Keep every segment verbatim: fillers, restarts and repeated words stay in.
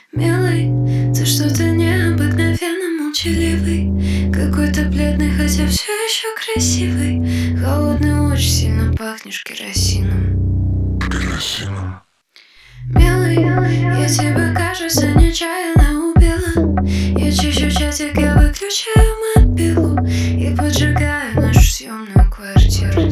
Милый, ты что-то необыкновенно молчаливый, какой-то бледный, хотя все еще красивый. Холодный, очень сильно пахнешь керосином. Керосином. Милый, я тебя, кажется, нечаянно убила. Я чищу чатик, я выключаю мобилу и поджигаю нашу съемную квартиру.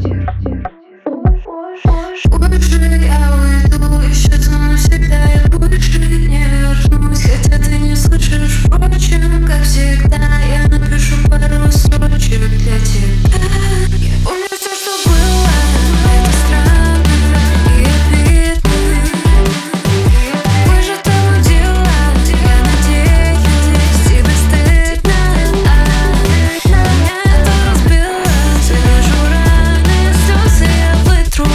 Позже я уйду, исчезну навсегда, я больше не вернусь. Хотя ты не слышишь, впрочем, как всегда, я напишу пару строчек для тебя. Я помню все, что было, это странно и обидно. Позже ты удила, я надеюсь, тебе стыдно. Меня это разбило, завяжу раны, слезы я вытру.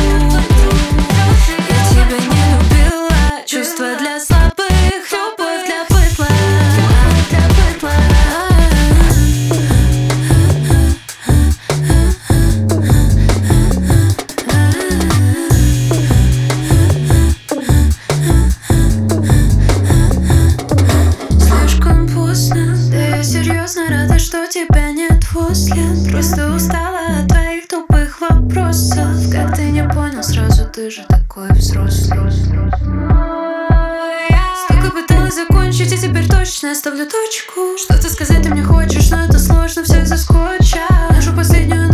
Я тебя не любила, чувства для слабых, любовь для быдла. Слишком поздно, да я серьезно рада, что тебя нет возле. Просто устала от твоих тупых вопросов. Как ты не понял сразу, ты же такой взрослый. Столько пыталась закончить, и теперь точно я ставлю точку. Что-то сказать ты мне хочешь, но это сложно, все из-за скотча. Нашу последнюю